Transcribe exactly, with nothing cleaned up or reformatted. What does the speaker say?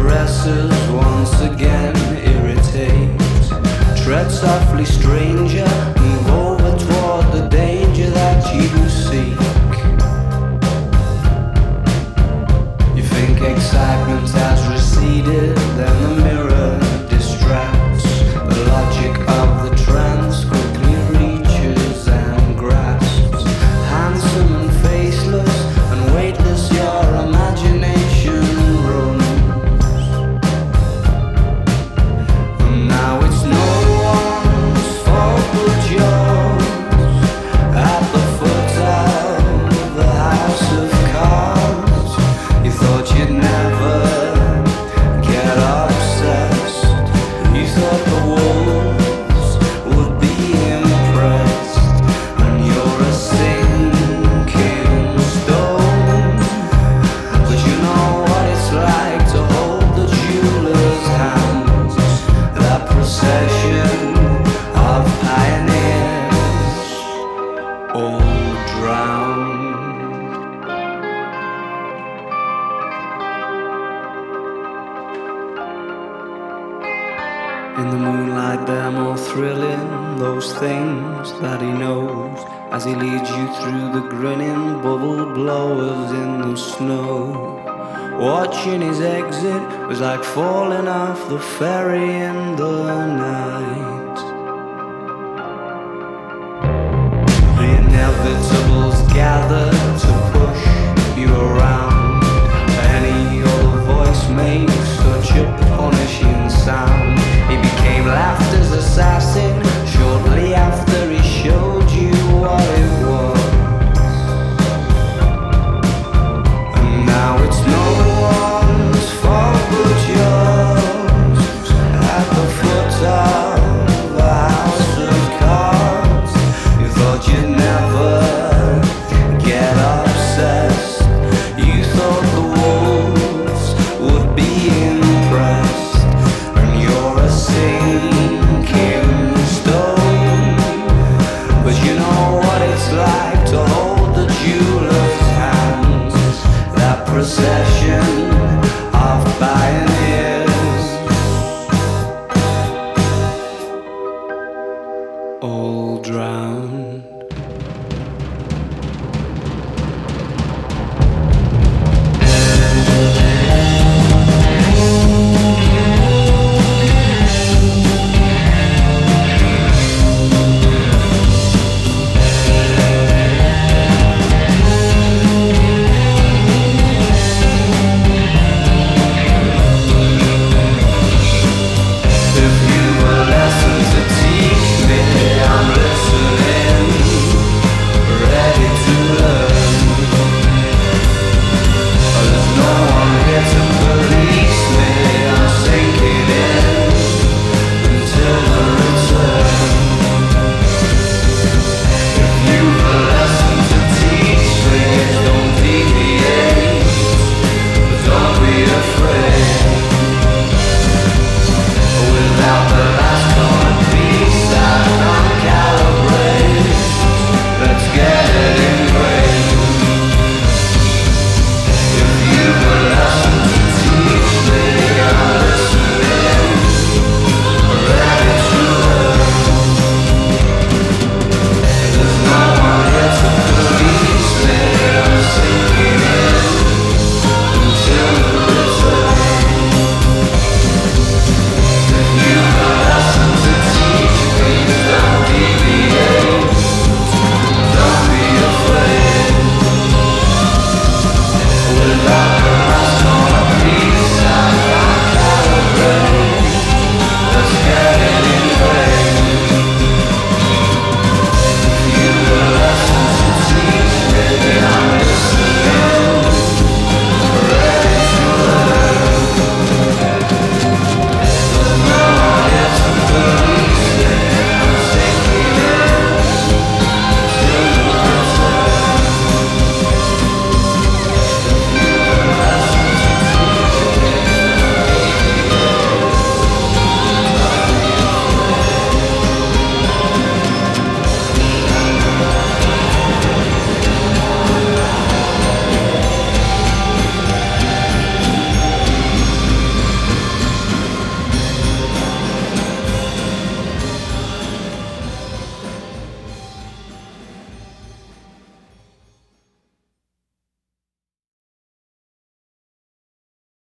caresses once again irritate. Tread softly, stranger, move over toward the danger that you seek. You think excitement has receded, then the mirror distracts. The logic of the trance quickly reaches and grasps. Handsome and faceless and weightless, your imagination roams. And now it's no one's fault but yours. At the foot of the house of cards, you thought you'd never get obsessed. You thought the wolves would be impressed. And you're a sinking stone. But you know what it's like to hold the jeweler's hands. That procession of pioneers all drowned. In the moonlight they're more thrilling, those things that he knows, as he leads you through the grinning bubble blowers in the snow. Watching his exit was like falling off the ferry in the night.